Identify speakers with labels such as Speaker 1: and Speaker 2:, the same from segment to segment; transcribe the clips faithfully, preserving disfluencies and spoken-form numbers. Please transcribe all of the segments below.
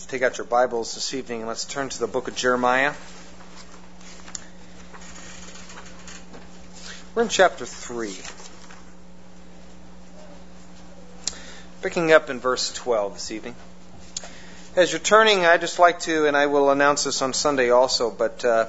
Speaker 1: Take out your Bibles this evening and let's turn to the book of Jeremiah. We're in chapter three. Picking up in verse twelve this evening. As you're turning, I'd just like to, and I will announce this on Sunday also, but uh,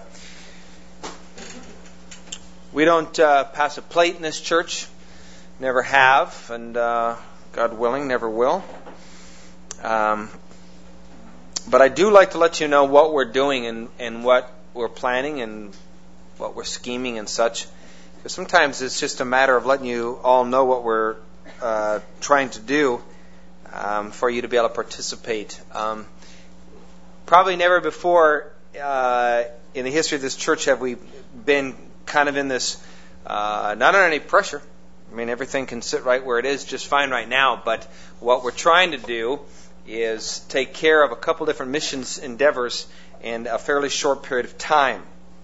Speaker 1: we don't uh, pass a plate in this church. Never have, and uh, God willing, never will. Um, but I do like to let you know what we're doing and, and what we're planning and what we're scheming and such. Because sometimes it's just a matter of letting you all know what we're uh, trying to do um, for you to be able to participate. Um, probably never before uh, in the history of this church have we been kind of in this, uh, not under any pressure. I mean, everything can sit right where it is just fine right now. But what we're trying to do is take care of a couple different missions endeavors in a fairly short period of time.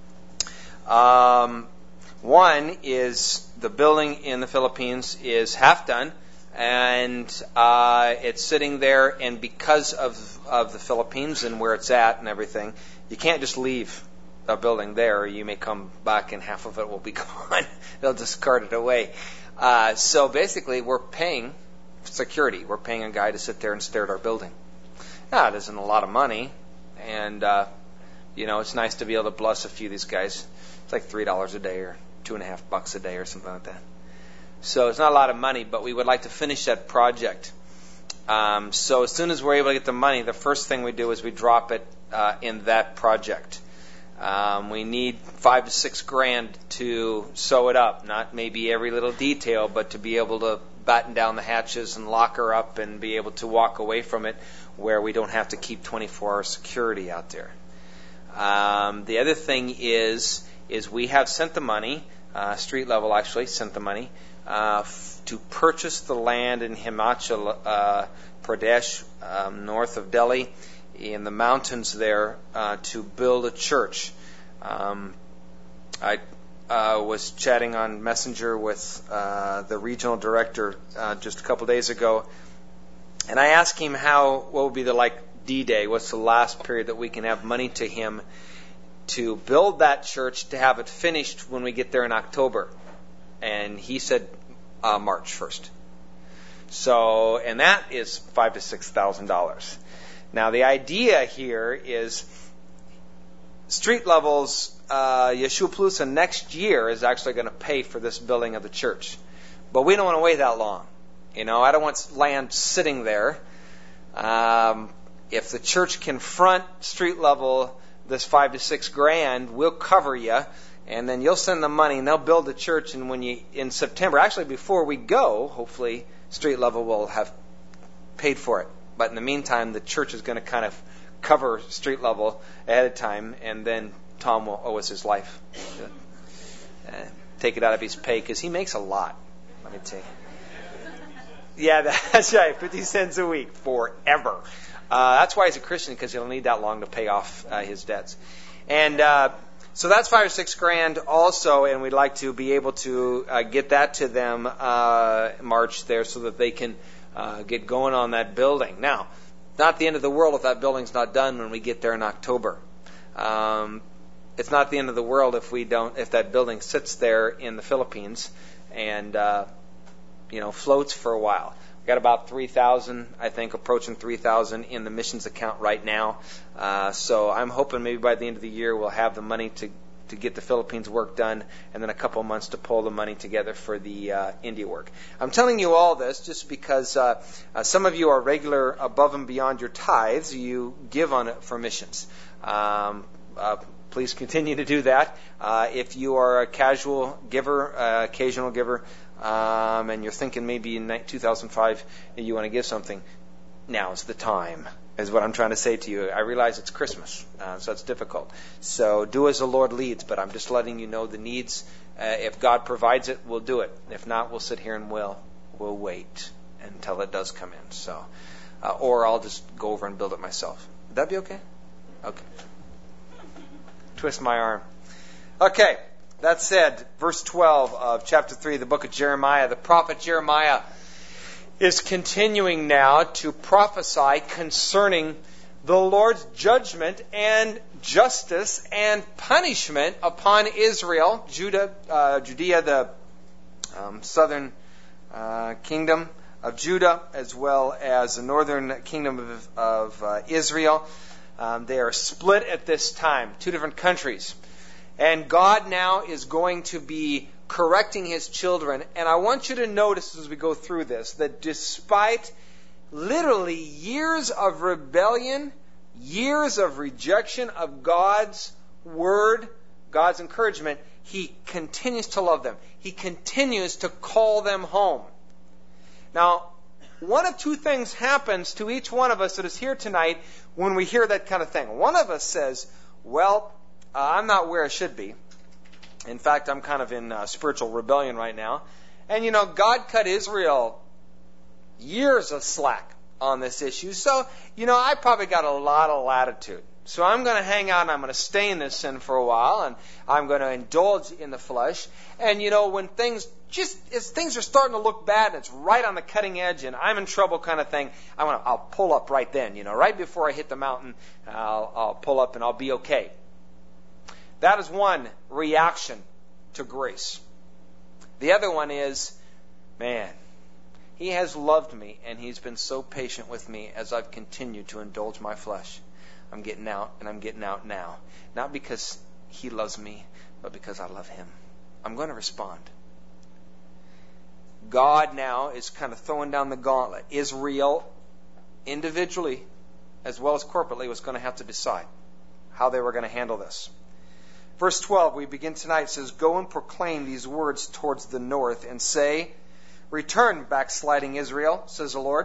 Speaker 1: Um, one is the building in the Philippines is half done, and uh, it's sitting there, and because of, of the Philippines and where it's at and everything, you can't just leave a building there. You may come back and half of it will be gone. They'll discard it away. Uh, so basically, we're paying security. We're paying a guy to sit there and stare at our building. Now, it isn't a lot of money, and uh, you know, it's nice to be able to bless a few of these guys. It's like three dollars a day or two and a half bucks a day or something like that. So it's not a lot of money, but we would like to finish that project. Um, so as soon as we're able to get the money, the first thing we do is we drop it uh, in that project. Um, we need five to six grand to sew it up, not maybe every little detail, but to be able to batten down the hatches and lock her up and be able to walk away from it where we don't have to keep twenty-four hour security out there. Um, the other thing is, is we have sent the money, uh, street level actually sent the money, uh, f- to purchase the land in Himachal uh, Pradesh, um, north of Delhi, in the mountains there, uh, to build a church. Um, I uh, was chatting on Messenger with uh, the regional director uh, just a couple days ago, and I asked him how, what would be the like D-Day, what's the last period that we can have money to him to build that church, to have it finished when we get there in October. And he said uh, March first. So, and that is five to six thousand dollars. Now, the idea here is street levels, uh, Yeshua Palooza next year is actually going to pay for this building of the church. But we don't want to wait that long. You know, I don't want land sitting there. Um, if the church can front street level this five to six grand, we'll cover you, and then you'll send the money, and they'll build the church. And when you in September, actually before we go, hopefully street level will have paid for it. But in the meantime, the church is going to kind of cover street level ahead of time, and then Tom will owe us his life. Uh, take it out of his pay, because he makes a lot, let me tell you. Yeah, that's right, fifty cents a week, forever. Uh, that's why he's a Christian, because he'll need that long to pay off uh, his debts. And uh, so that's five or six grand also, and we'd like to be able to uh, get that to them uh, March there so that they can Uh, get going on that building. Now, not the end of the world if that building's not done when we get there in October. Um, it's not the end of the world if we don't, if that building sits there in the Philippines and uh, you know floats for a while. We got about three thousand, I think, approaching three thousand in the missions account right now. Uh, so I'm hoping maybe by the end of the year we'll have the money to. to get the Philippines work done, and then a couple of months to pull the money together for the uh, India work. I'm telling you all this just because uh, uh, some of you are regular above and beyond your tithes. You give on it for missions. Um, uh, please continue to do that. Uh, if you are a casual giver, uh, occasional giver, um, and you're thinking maybe in two thousand five you want to give something, now's the time. Is what I'm trying to say to you. I realize it's Christmas, uh, so it's difficult. So do as the Lord leads, but I'm just letting you know the needs. Uh, if God provides it, we'll do it. If not, we'll sit here and we'll we'll wait until it does come in. So, uh, or I'll just go over and build it myself. Would that be okay? Okay. Twist my arm. Okay. That said, verse twelve of chapter three of the book of Jeremiah, the prophet Jeremiah is continuing now to prophesy concerning the Lord's judgment and justice and punishment upon Israel, Judah, uh, Judea, the um, southern uh, kingdom of Judah, as well as the northern kingdom of, of uh, Israel. Um, they are split at this time, two different countries. And God now is going to be correcting His children. And I want you to notice as we go through this, that despite literally years of rebellion, years of rejection of God's word, God's encouragement, He continues to love them. He continues to call them home. Now, one of two things happens to each one of us that is here tonight when we hear that kind of thing. One of us says, well, uh, I'm not where I should be. In fact, I'm kind of in uh, spiritual rebellion right now. And, you know, God cut Israel years of slack on this issue. So, you know, I probably got a lot of latitude. So I'm going to hang out and I'm going to stay in this sin for a while and I'm going to indulge in the flesh. And, you know, when things just, as things are starting to look bad and it's right on the cutting edge and I'm in trouble kind of thing, I want to, I'll pull up right then, you know, right before I hit the mountain, I'll, I'll pull up and I'll be okay. That is one reaction to grace. The other one is, man, He has loved me, and He's been so patient with me as I've continued to indulge my flesh. I'm getting out, and I'm getting out now. Not because He loves me, but because I love Him. I'm going to respond. God now is kind of throwing down the gauntlet. Israel, individually, as well as corporately, was going to have to decide how they were going to handle this. Verse twelve, we begin tonight, says, "Go and proclaim these words towards the north, and say, Return, backsliding Israel, says the Lord.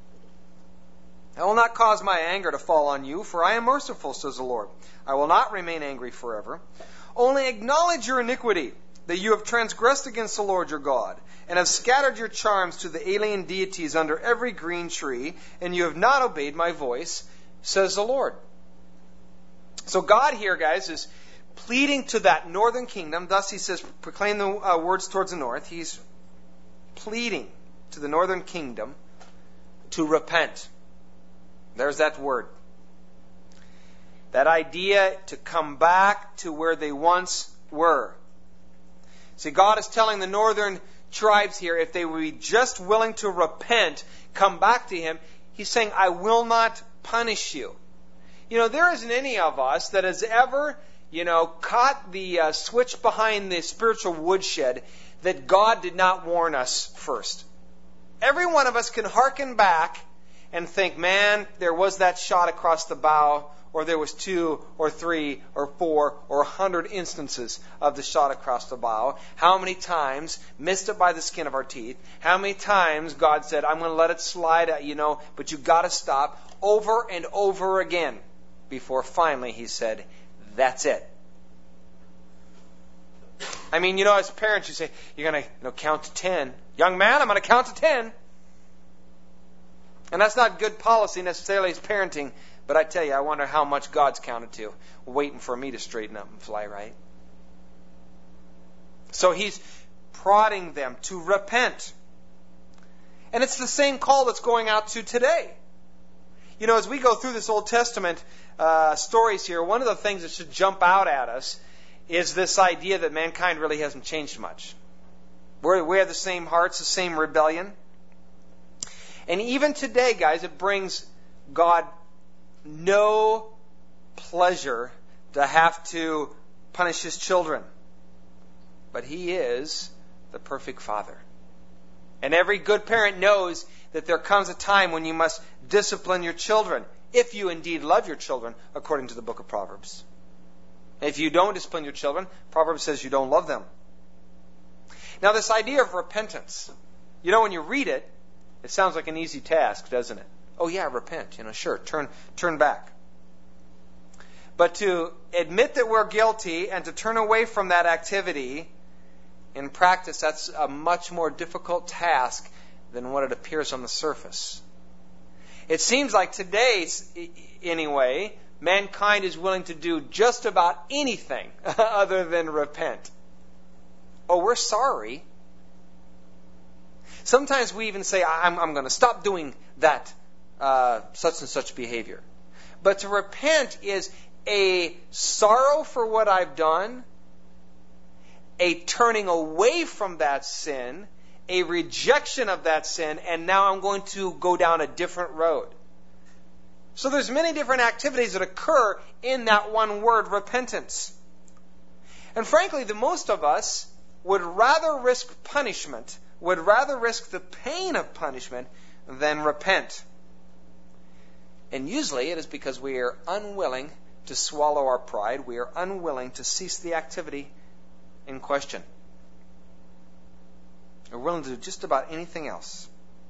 Speaker 1: I will not cause my anger to fall on you, for I am merciful, says the Lord. I will not remain angry forever. Only acknowledge your iniquity, that you have transgressed against the Lord your God, and have scattered your charms to the alien deities under every green tree, and you have not obeyed my voice, says the Lord." So God here, guys, is pleading to that northern kingdom. Thus He says, proclaim the uh, words towards the north. He's pleading to the northern kingdom to repent. There's that word. That idea to come back to where they once were. See, God is telling the northern tribes here, if they would be just willing to repent, come back to Him, He's saying, I will not punish you. You know, there isn't any of us that has ever, you know, caught the uh, switch behind the spiritual woodshed that God did not warn us first. Every one of us can hearken back and think, man, there was that shot across the bow, or there was two or three or four or a hundred instances of the shot across the bow. How many times, missed it by the skin of our teeth, how many times God said, I'm going to let it slide, you know, but you've got to stop, over and over again, before finally He said, that's it. I mean, you know, as parents, you say, you're going to you know, count to ten. Young man, I'm going to count to ten. And that's not good policy necessarily as parenting, but I tell you, I wonder how much God's counted to, waiting for me to straighten up and fly right. So He's prodding them to repent. And it's the same call that's going out to today. You know, as we go through this Old Testament uh, stories here, one of the things that should jump out at us is this idea that mankind really hasn't changed much. We're, we have the same hearts, the same rebellion. And even today, guys, it brings God no pleasure to have to punish His children. But He is the perfect Father. And every good parent knows that there comes a time when you must discipline your children, if you indeed love your children, according to the book of Proverbs. If you don't discipline your children, Proverbs says you don't love them. Now, this idea of repentance, you know, when you read it, it sounds like an easy task, doesn't it? Oh yeah, repent, you know, sure, turn turn back. But to admit that we're guilty and to turn away from that activity, in practice, that's a much more difficult task than what it appears on the surface. It seems like today, anyway, mankind is willing to do just about anything other than repent. Oh, we're sorry. Sometimes we even say, I'm, I'm going to stop doing that uh, such and such behavior. But to repent is a sorrow for what I've done, a turning away from that sin, a rejection of that sin, and now I'm going to go down a different road. So there's many different activities that occur in that one word, repentance. And frankly, the most of us would rather risk punishment, would rather risk the pain of punishment than repent. And usually it is because we are unwilling to swallow our pride. We are unwilling to cease the activity in question. We're willing to do just about anything else.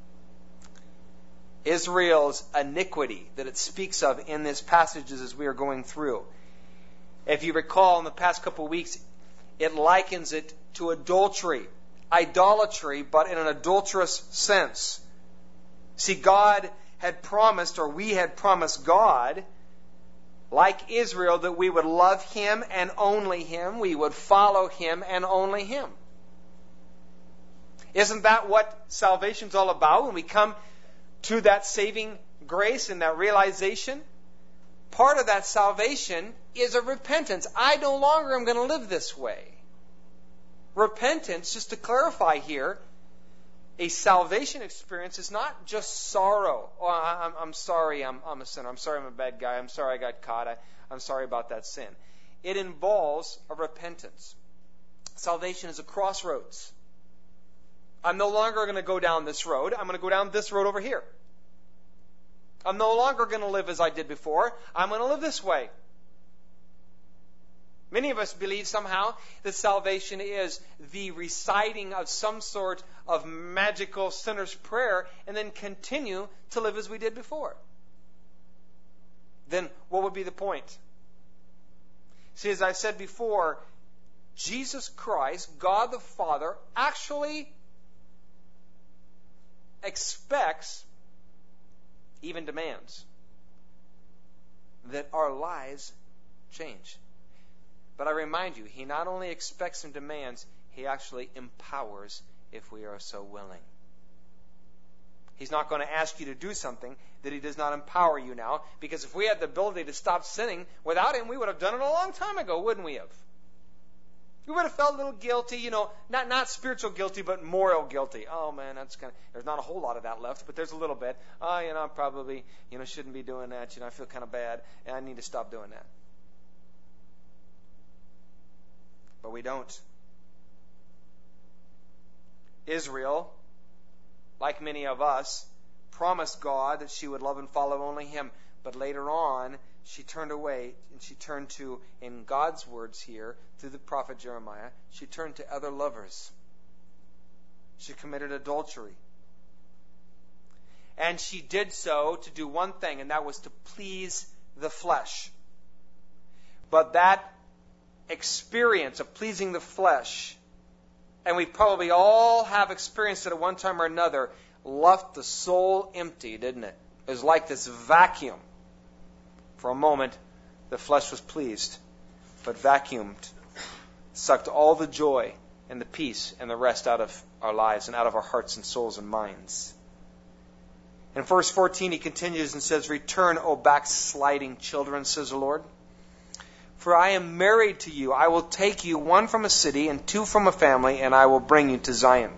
Speaker 1: Israel's iniquity that it speaks of in this passage as we are going through. If you recall, in the past couple of weeks, it likens it to adultery, idolatry, but in an adulterous sense. See, God had promised, or we had promised God, like Israel, that we would love Him and only Him. We would follow Him and only Him. Isn't that what salvation's all about? When we come to that saving grace and that realization, part of that salvation is a repentance. I no longer am going to live this way. Repentance, just to clarify here, a salvation experience is not just sorrow. Oh, I'm, I'm sorry, I'm, I'm a sinner. I'm sorry I'm a bad guy. I'm sorry I got caught. I, I'm sorry about that sin. It involves a repentance. Salvation is a crossroads. I'm no longer going to go down this road. I'm going to go down this road over here. I'm no longer going to live as I did before. I'm going to live this way. Many of us believe somehow that salvation is the reciting of some sort of magical sinner's prayer and then continue to live as we did before. Then what would be the point? See, as I said before, Jesus Christ, God the Father, actually expects, even demands, that our lives change. But I remind you, He not only expects and demands, He actually empowers if we are so willing. He's not going to ask you to do something that He does not empower you now, because if we had the ability to stop sinning, without Him we would have done it a long time ago, wouldn't we have? We would have felt a little guilty, you know, not not spiritual guilty, but moral guilty. Oh man, that's kind of, there's not a whole lot of that left, but there's a little bit. Oh, you know, I probably, you know, shouldn't be doing that. You know, I feel kind of bad, and I need to stop doing that. But we don't. Israel, like many of us, promised God that she would love and follow only Him. But later on, she turned away, and she turned to, in God's words here, through the prophet Jeremiah, she turned to other lovers. She committed adultery. And she did so to do one thing, and that was to please the flesh. But that experience of pleasing the flesh, and we probably all have experienced it at one time or another, left the soul empty, didn't it? It was like this vacuum. For a moment, the flesh was pleased, but vacuumed, sucked all the joy and the peace and the rest out of our lives and out of our hearts and souls and minds. In verse fourteen, he continues and says, "Return, O backsliding children, says the Lord. For I am married to you. I will take you, one from a city and two from a family, and I will bring you to Zion."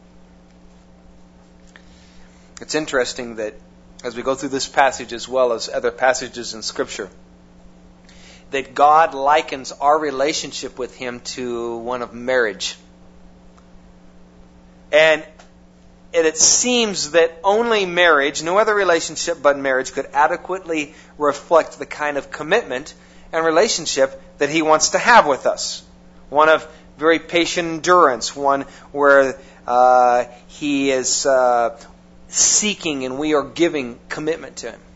Speaker 1: It's interesting that as we go through this passage as well as other passages in Scripture, that God likens our relationship with Him to one of marriage. And it seems that only marriage, no other relationship but marriage, could adequately reflect the kind of commitment and relationship that He wants to have with us. One of very patient endurance, one where uh, He is uh, seeking and we are giving commitment to Him.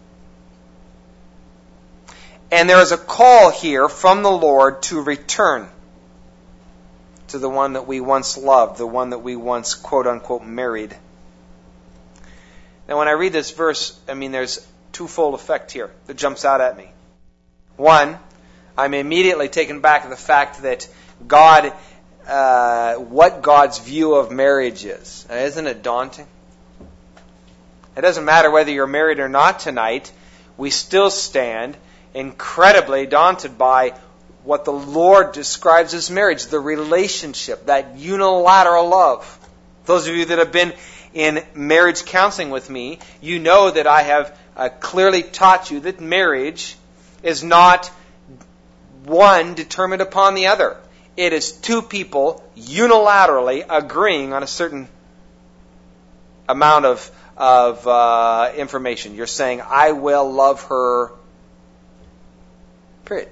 Speaker 1: And there is a call here from the Lord to return to the one that we once loved, the one that we once quote-unquote married. Now when I read this verse, I mean there's twofold effect here that jumps out at me. One, I'm immediately taken back to the fact that God, uh, what God's view of marriage is. Now, isn't it daunting? It doesn't matter whether you're married or not tonight. we still stand incredibly daunted by what the Lord describes as marriage, the relationship, that unilateral love. Those of you that have been in marriage counseling with me, you know that I have uh, clearly taught you that marriage is not one determined upon the other. It is two people unilaterally agreeing on a certain amount of, of uh, information. You're saying, I will love her, period.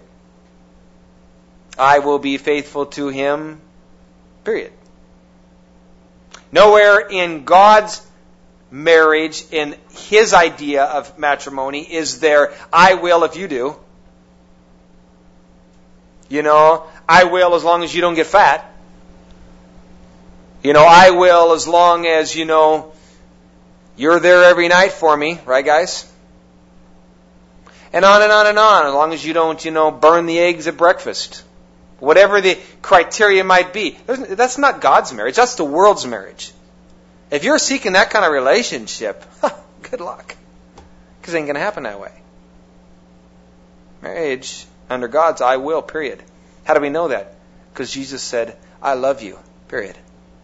Speaker 1: I will be faithful to him, period. Nowhere in God's marriage, in his idea of matrimony, is there, I will if you do. You know, I will as long as you don't get fat. You know, I will as long as, you know, you're there every night for me, right guys? And on and on and on, as long as you don't, you know, burn the eggs at breakfast. Whatever the criteria might be. That's not God's marriage. That's the world's marriage. If you're seeking that kind of relationship, good luck. Because it ain't going to happen that way. Marriage, under God's I will, period. How do we know that? Because Jesus said, I love you, period.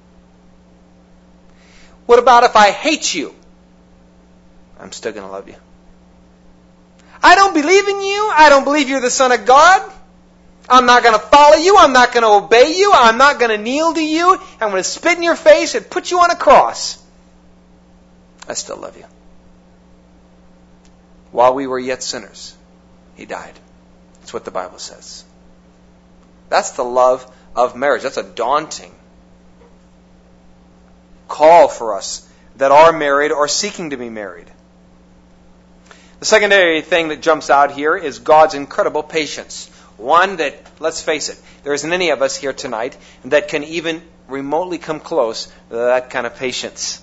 Speaker 1: What about if I hate you? I'm still going to love you. I don't believe in you. I don't believe you're the Son of God. I'm not going to follow you. I'm not going to obey you. I'm not going to kneel to you. I'm going to spit in your face and put you on a cross. I still love you. While we were yet sinners, he died. That's what the Bible says. That's the love of marriage. That's a daunting call for us that are married or seeking to be married. The secondary thing that jumps out here is God's incredible patience. One that, let's face it, there isn't any of us here tonight that can even remotely come close to that kind of patience.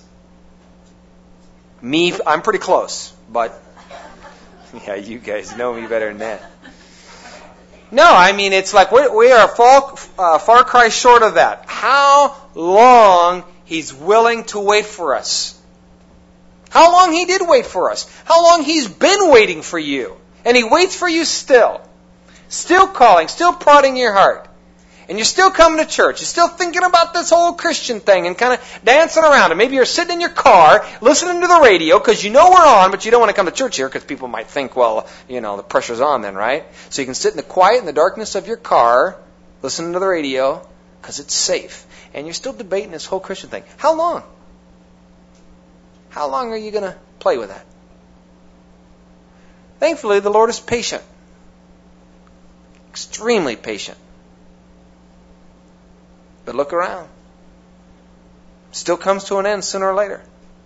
Speaker 1: Me, I'm pretty close, but yeah, you guys know me better than that. No, I mean, it's like we, we are far, uh, far cry short of that. How long he's willing to wait for us. How long he did wait for us. How long he's been waiting for you. And he waits for you still. Still calling, still prodding your heart. And you're still coming to church. You're still thinking about this whole Christian thing and kind of dancing around. And maybe you're sitting in your car listening to the radio because you know we're on, but you don't want to come to church here because people might think, well, you know, the pressure's on then, right? So you can sit in the quiet and the darkness of your car listening to the radio because it's safe. And you're still debating this whole Christian thing. How long? How long are you going to play with that? Thankfully, the Lord is patient. Extremely patient. But look around. Still comes to an end sooner or later.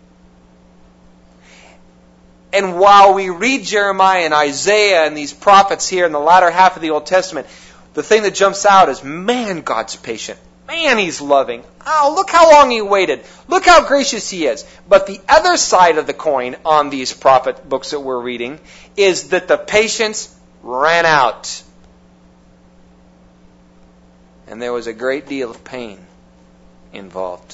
Speaker 1: And while we read Jeremiah and Isaiah and these prophets here in the latter half of the Old Testament, the thing that jumps out is, man, God's patient. Man, he's loving. Oh, look how long he waited. Look how gracious he is. But the other side of the coin on these prophet books that we're reading is that the patience ran out. And there was a great deal of pain involved.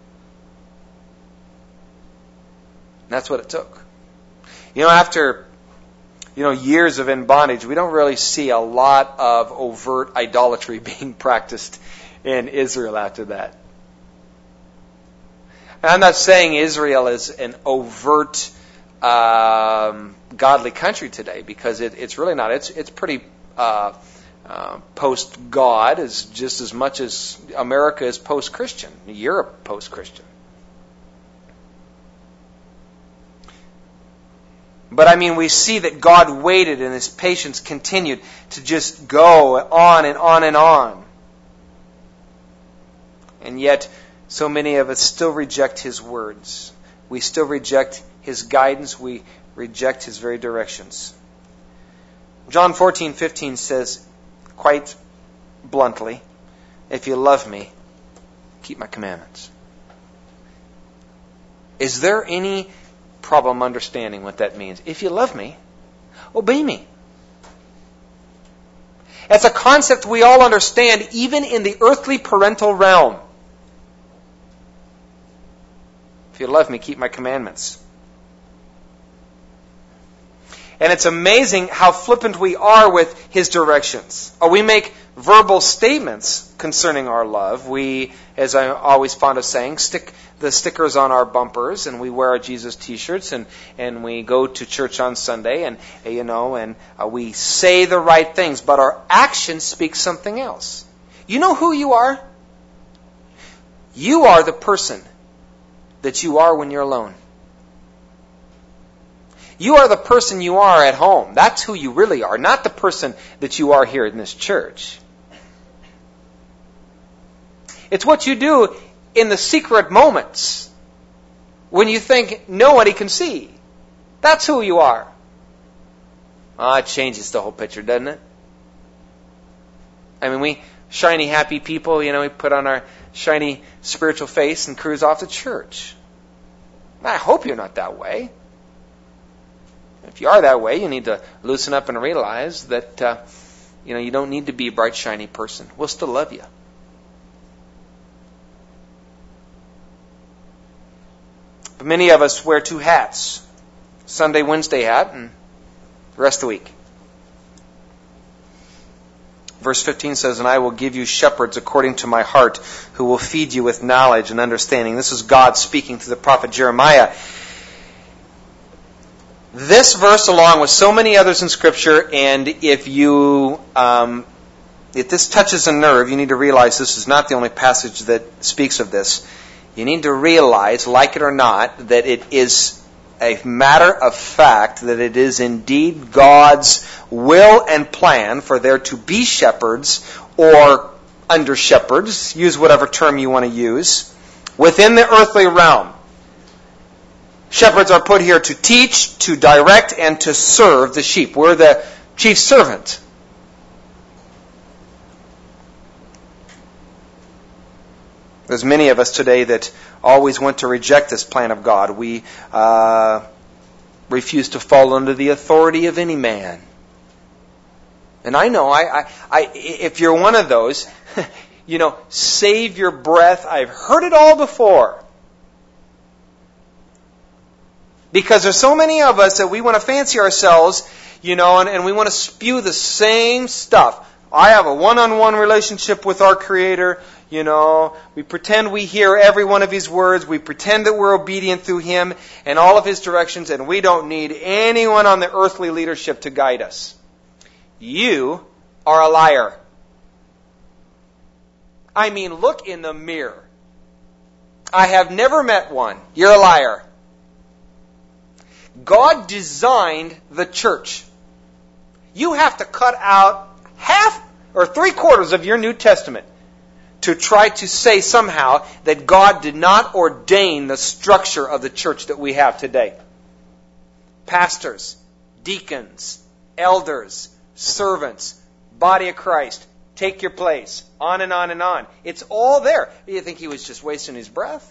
Speaker 1: And that's what it took. You know, after you know years of in bondage, we don't really see a lot of overt idolatry being practiced in Israel after that. And I'm not saying Israel is an overt um, godly country today, because it, it's really not. It's it's pretty uh, uh, post-God, as just as much as America is post-Christian, Europe post-Christian. But I mean, we see that God waited and His patience continued to just go on and on and on. And yet, so many of us still reject His words. We still reject His guidance. We reject His very directions. John fourteen fifteen says, quite bluntly, if you love me, keep my commandments. Is there any problem understanding what that means? If you love me, obey me. It's a concept we all understand, even in the earthly parental realm. If you love me, keep my commandments. And it's amazing how flippant we are with His directions. Or we make verbal statements concerning our love. We, as I'm always fond of saying, stick the stickers on our bumpers, and we wear our Jesus T-shirts, and, and we go to church on Sunday, and you know, and uh, we say the right things, but our actions speak something else. You know who you are? You are the person that you are when you're alone. You are the person you are at home. That's who you really are, not the person that you are here in this church. It's what you do in the secret moments when you think nobody can see. That's who you are. Ah, oh, it changes the whole picture, doesn't it? I mean, we shiny, happy people, you know, we put on our shiny spiritual face and cruise off to church. I hope you're not that way. If you are that way, you need to loosen up and realize that uh, you know you don't need to be a bright, shiny person. We'll still love you. But many of us wear two hats. Sunday, Wednesday hat, and the rest of the week. Verse fifteen says, "And I will give you shepherds according to my heart, who will feed you with knowledge and understanding." This is God speaking to the prophet Jeremiah. This verse, along with so many others in Scripture, and if you, um, if this touches a nerve, you need to realize this is not the only passage that speaks of this. You need to realize, like it or not, that it is a matter of fact that it is indeed God's will and plan for there to be shepherds or under shepherds, use whatever term you want to use, within the earthly realm. Shepherds are put here to teach, to direct, and to serve the sheep. We're the chief servant. There's many of us today that always want to reject this plan of God. We uh, refuse to fall under the authority of any man. And I know, I, I, I, if you're one of those, you know, save your breath. I've heard it all before. Because there's so many of us that we want to fancy ourselves, you know, and, and we want to spew the same stuff. I have a one-on-one relationship with our Creator, you know. We pretend we hear every one of His words. We pretend that we're obedient through Him and all of His directions, and we don't need anyone on the earthly leadership to guide us. You are a liar. I mean, look in the mirror. I have never met one. You're a liar. God designed the church. You have to cut out half or three quarters of your New Testament to try to say somehow that God did not ordain the structure of the church that we have today. Pastors, deacons, elders, servants, body of Christ, take your place, on and on and on. It's all there. You think He was just wasting His breath?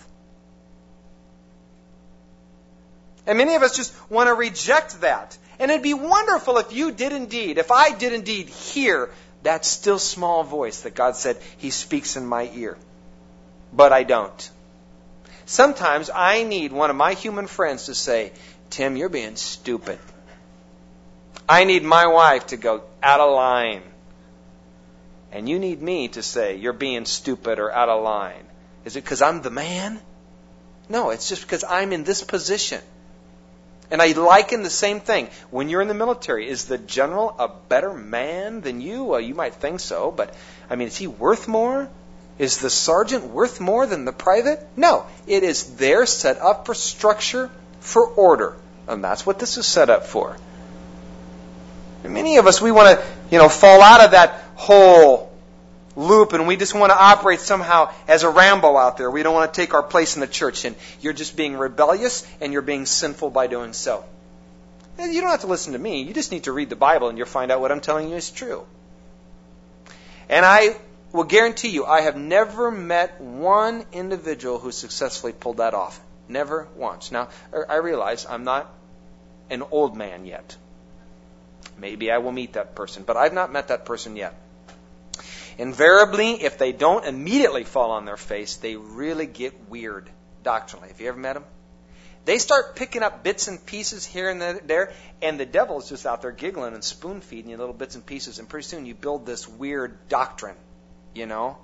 Speaker 1: And many of us just want to reject that. And it'd be wonderful if you did indeed, if I did indeed hear that still small voice that God said, He speaks in my ear. But I don't. Sometimes I need one of my human friends to say, Tim, you're being stupid. I need my wife to go out of line. And you need me to say, you're being stupid or out of line. Is it because I'm the man? No, it's just because I'm in this position. And I liken the same thing. When you're in the military, is the general a better man than you? Well, you might think so, but, I mean, is he worth more? Is the sergeant worth more than the private? No. It is there set up for structure, for order. And that's what this is set up for. And many of us, we want to, you know, fall out of that whole loop, and we just want to operate somehow as a Rambo out there. We don't want to take our place in the church, and you're just being rebellious, and you're being sinful by doing so. And you don't have to listen to me. You just need to read the Bible, and you'll find out what I'm telling you is true. And I will guarantee you, I have never met one individual who successfully pulled that off. Never once. Now, I realize I'm not an old man yet. Maybe I will meet that person, but I've not met that person yet. Invariably, if they don't immediately fall on their face, they really get weird doctrinally. Have you ever met them? They start picking up bits and pieces here and there, and the devil's just out there giggling and spoon feeding you little bits and pieces, and pretty soon you build this weird doctrine, you know.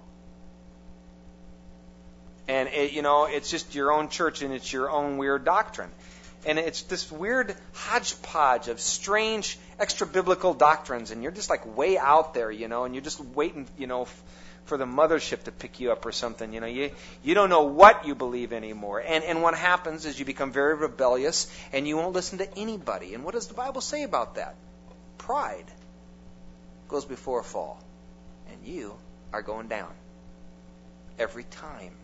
Speaker 1: And it, you know, it's just your own church, and it's your own weird doctrine. And it's this weird hodgepodge of strange extra-biblical doctrines, and you're just like way out there, you know, and you're just waiting, you know, f- for the mothership to pick you up or something. You know, you you don't know what you believe anymore. And and what happens is you become very rebellious, and you won't listen to anybody. And what does the Bible say about that? Pride goes before a fall, and you are going down every time.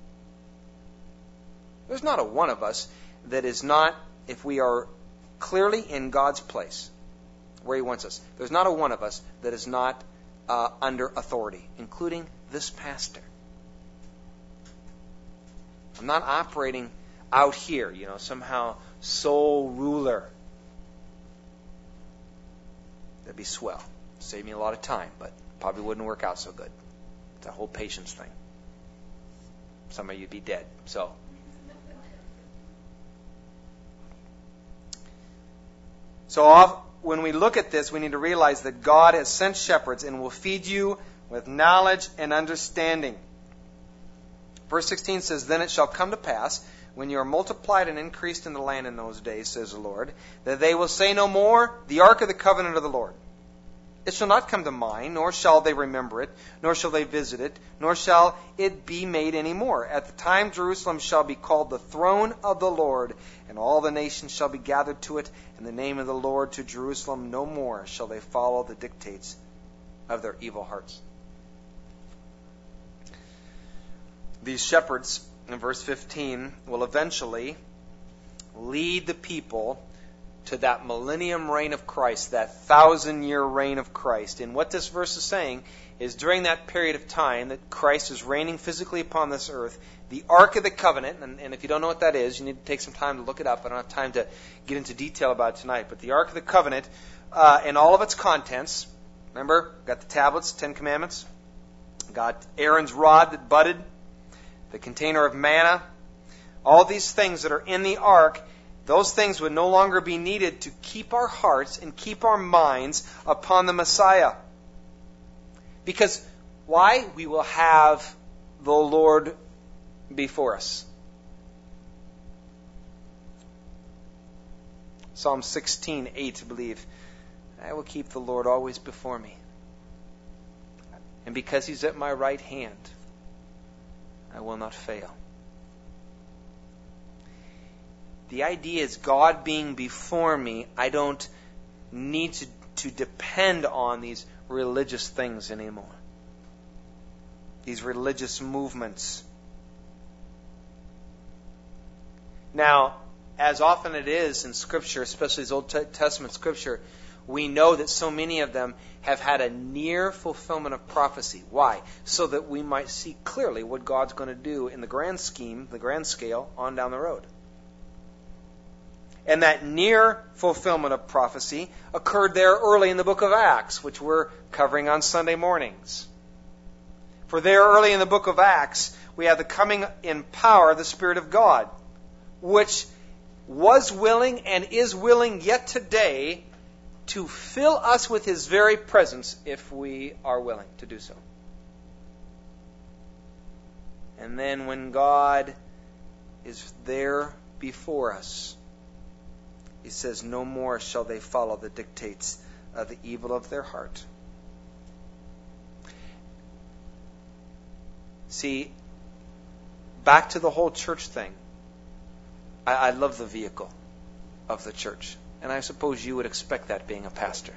Speaker 1: There's not a one of us that is not, if we are clearly in God's place, where He wants us, there's not a one of us that is not uh, under authority, including this pastor. I'm not operating out here, you know, somehow sole ruler. That'd be swell. Save me a lot of time, but probably wouldn't work out so good. It's a whole patience thing. Some of you'd be dead, so... So off, when we look at this, we need to realize that God has sent shepherds and will feed you with knowledge and understanding. Verse sixteen says, Then it shall come to pass, when you are multiplied and increased in the land in those days, says the Lord, that they will say no more, the ark of the covenant of the Lord. It shall not come to mind, nor shall they remember it, nor shall they visit it, nor shall it be made any more. At the time Jerusalem shall be called the throne of the Lord, and all the nations shall be gathered to it, and the name of the Lord to Jerusalem. No more shall they follow the dictates of their evil hearts. These shepherds, in verse fifteen, will eventually lead the people to that millennium reign of Christ, that thousand-year reign of Christ. And what this verse is saying is during that period of time that Christ is reigning physically upon this earth, the Ark of the Covenant, and, and if you don't know what that is, you need to take some time to look it up. I don't have time to get into detail about it tonight. But the Ark of the Covenant uh, and all of its contents, remember, got the tablets, Ten Commandments, got Aaron's rod that budded, the container of manna, all these things that are in the Ark. Those things would no longer be needed to keep our hearts and keep our minds upon the Messiah. Because why? We will have the Lord before us. Psalm sixteen eight, I believe. I will keep the Lord always before me. And because He's at my right hand, I will not fail. The idea is God being before me, I don't need to, to depend on these religious things anymore. These religious movements. Now, as often it is in Scripture, especially as Old Testament Scripture, we know that so many of them have had a near fulfillment of prophecy. Why? So that we might see clearly what God's going to do in the grand scheme, the grand scale, on down the road. And that near fulfillment of prophecy occurred there early in the book of Acts, which we're covering on Sunday mornings. For there early in the book of Acts, we have the coming in power of the Spirit of God, which was willing and is willing yet today to fill us with His very presence if we are willing to do so. And then when God is there before us, He says, no more shall they follow the dictates of the evil of their heart. See, back to the whole church thing. I, I love the vehicle of the church. And I suppose you would expect that being a pastor.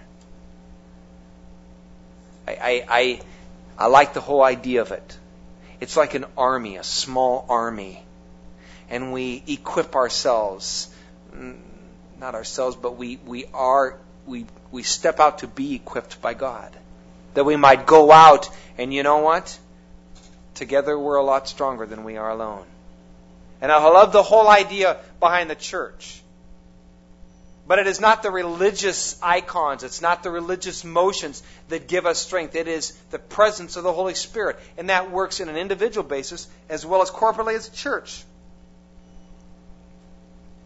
Speaker 1: I, I, I, I like the whole idea of it. It's like an army, a small army. And we equip ourselves. Not ourselves, but we, we are, we, we step out to be equipped by God. That we might go out, and you know what? Together we're a lot stronger than we are alone. And I love the whole idea behind the church. But it is not the religious icons, it's not the religious motions that give us strength. It is the presence of the Holy Spirit. And that works in an individual basis as well as corporately as a church.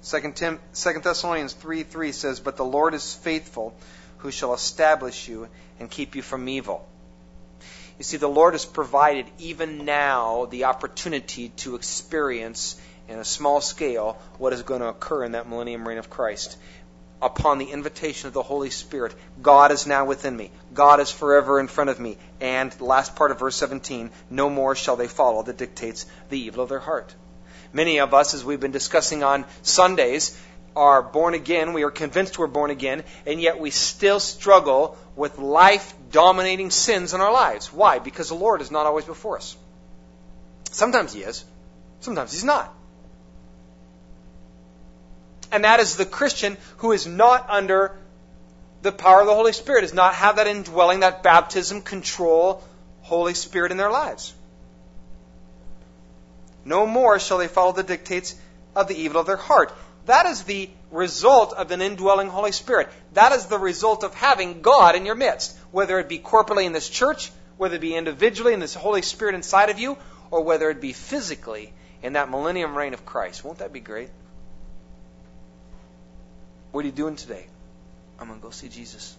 Speaker 1: Second Thessalonians three three says, "But the Lord is faithful, who shall establish you and keep you from evil." You see, the Lord has provided even now the opportunity to experience in a small scale what is going to occur in that millennium reign of Christ. Upon the invitation of the Holy Spirit, God is now within me. God is forever in front of me. And the last part of verse seventeen, "No more shall they follow the dictates of the evil of their heart." Many of us, as we've been discussing on Sundays, are born again. We are convinced we're born again, and yet we still struggle with life-dominating sins in our lives. Why? Because the Lord is not always before us. Sometimes He is. Sometimes He's not. And that is the Christian who is not under the power of the Holy Spirit, does not have that indwelling, that baptism, control, Holy Spirit in their lives. "No more shall they follow the dictates of the evil of their heart." That is the result of an indwelling Holy Spirit. That is the result of having God in your midst, whether it be corporately in this church, whether it be individually in this Holy Spirit inside of you, or whether it be physically in that millennium reign of Christ. Won't that be great? What are you doing today? I'm going to go see Jesus.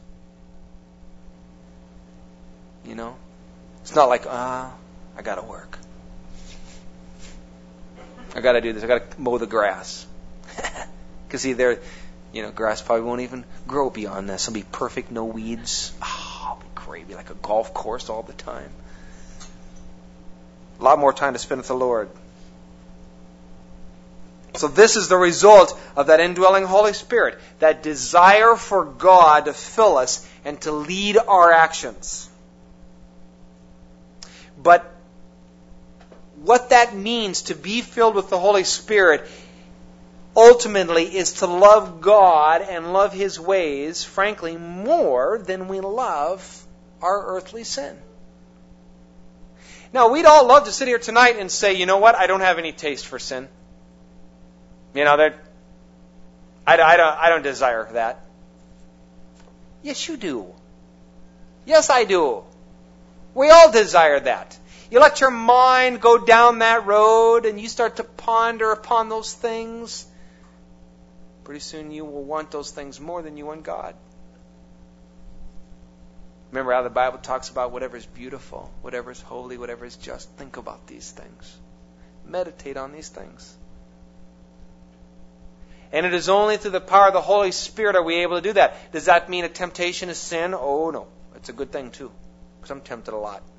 Speaker 1: You know? It's not like, ah, I got to work. I got to do this. I got to mow the grass. Because see, there, you know, grass probably won't even grow beyond this. It'll be perfect, no weeds. Oh, it'll be great. It'll be like a golf course all the time. A lot more time to spend with the Lord. So this is the result of that indwelling Holy Spirit, that desire for God to fill us and to lead our actions. But what that means to be filled with the Holy Spirit ultimately is to love God and love His ways, frankly, more than we love our earthly sin. Now, we'd all love to sit here tonight and say, you know what, I don't have any taste for sin. You know, that I, I, don't, I don't desire that. Yes, you do. Yes, I do. We all desire that. You let your mind go down that road and you start to ponder upon those things. Pretty soon you will want those things more than you want God. Remember how the Bible talks about whatever is beautiful, whatever is holy, whatever is just. Think about these things. Meditate on these things. And it is only through the power of the Holy Spirit are we able to do that. Does that mean a temptation is sin? Oh, no. It's a good thing, too. Because I'm tempted a lot.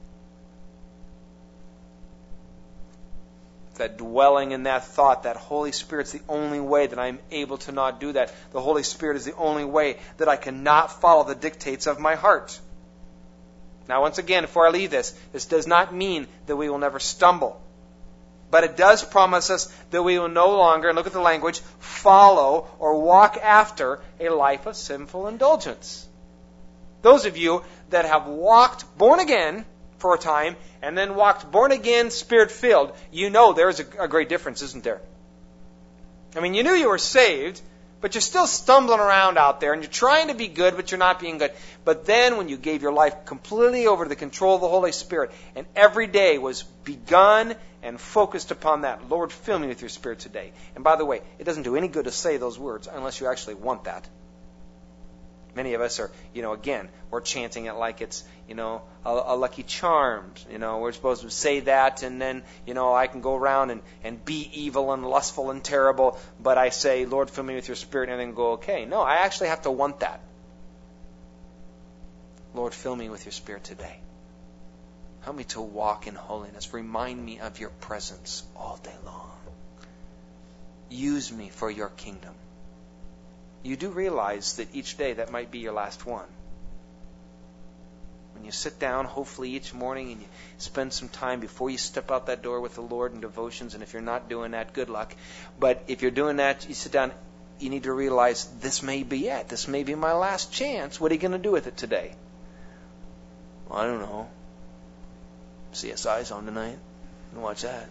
Speaker 1: That dwelling in that thought, that Holy Spirit's the only way that I'm able to not do that. The Holy Spirit is the only way that I cannot follow the dictates of my heart. Now, once again, before I leave this, this does not mean that we will never stumble. But it does promise us that we will no longer, and look at the language, follow or walk after a life of sinful indulgence. Those of you that have walked born again for a time and then walked born again, Spirit-filled, you know there's a, a great difference, isn't there? I mean, you knew you were saved, but you're still stumbling around out there and you're trying to be good, but you're not being good. But then when you gave your life completely over to the control of the Holy Spirit and every day was begun and focused upon that, Lord, fill me with your Spirit today. And by the way, it doesn't do any good to say those words unless you actually want that. Many of us are, you know, again, we're chanting it like it's, you know, a, a lucky charm. You know, we're supposed to say that and then, you know, I can go around and, and be evil and lustful and terrible, but I say, Lord, fill me with your Spirit, and then go, okay. No, I actually have to want that. Lord, fill me with your Spirit today. Help me to walk in holiness. Remind me of your presence all day long. Use me for your kingdom. You do realize that each day that might be your last one. When you sit down, hopefully each morning, and you spend some time before you step out that door with the Lord in devotions, and if you're not doing that, good luck. But if you're doing that, you sit down, you need to realize this may be it. This may be my last chance. What are you going to do with it today? Well, I don't know. C S I's on tonight. Watch that.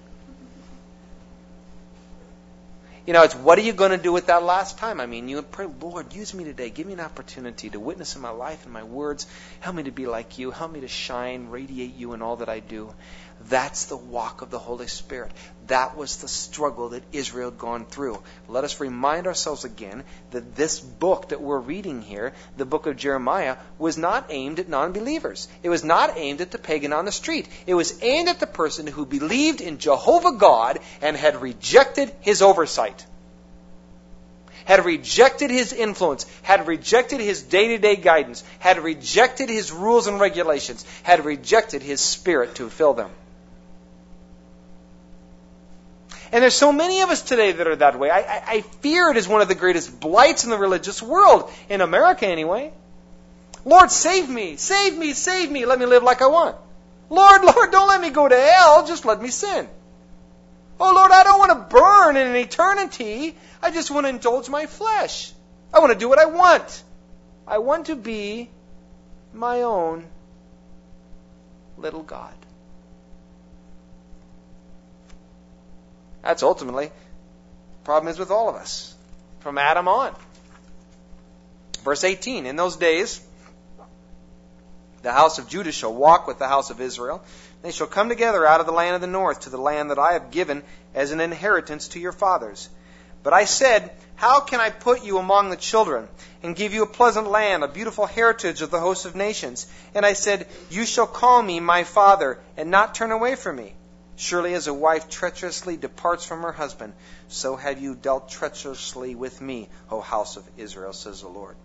Speaker 1: You know, it's what are you going to do with that last time? I mean, you pray, Lord, use me today. Give me an opportunity to witness in my life and my words. Help me to be like you. Help me to shine, radiate you in all that I do. That's the walk of the Holy Spirit. that was the struggle that Israel had gone through. Let us remind ourselves again that this book that we're reading here, the book of Jeremiah, was not aimed at non-believers. It was not aimed at the pagan on the street. It was aimed at the person who believed in Jehovah God and had rejected his oversight, had rejected his influence, had rejected his day-to-day guidance, had rejected his rules and regulations, had rejected his spirit to fill them. And there's so many of us today that are that way. I, I, I fear it is one of the greatest blights in the religious world, in America anyway. Lord, save me, save me, save me, let me live like I want. Lord, Lord, don't let me go to hell, just let me sin. Oh, Lord, I don't want to burn in an eternity. I just want to indulge my flesh. I want to do what I want. I want to be my own little God. That's ultimately the problem is with all of us, from Adam on. Verse eighteen, in those days, the house of Judah shall walk with the house of Israel. They shall come together out of the land of the north to the land that I have given as an inheritance to your fathers. But I said, how can I put you among the children and give you a pleasant land, a beautiful heritage of the host of nations? And I said, you shall call me my father and not turn away from me. Surely as a wife treacherously departs from her husband, so have you dealt treacherously with me, O house of Israel, says the Lord.